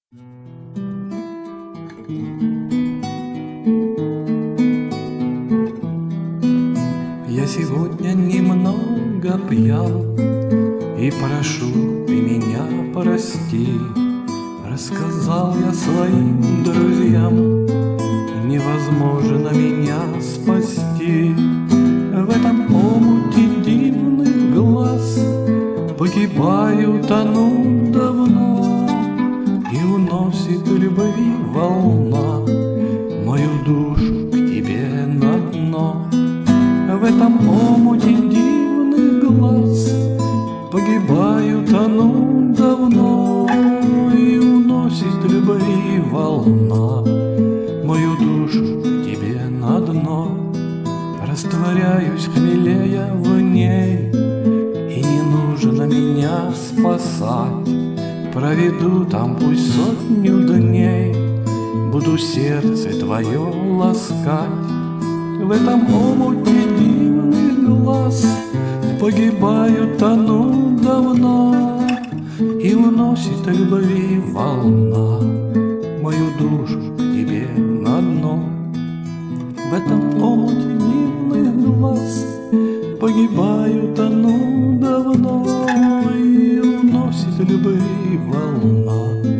Я сегодня немного пьян, и прошу ты меня прости. Рассказал я своим друзьям, невозможно меня спасти. В этом омуте дивных глаз погибаю, тону давно, и уносит любви волна мою душу к тебе на дно. В этом омуте дивных глаз погибаю, тону давно, и уносит любви волна мою душу к тебе на дно. Растворяюсь, хмелея в ней, и не нужно меня спасать. Проведу там пусть 100 дней, буду сердце твое ласкать. В этом омуте дивных глаз погибаю, тону давно, и уносит любви волна мою душу к тебе на дно. В этом омуте дивных глаз погибаю, тону давно, и уносит любви волна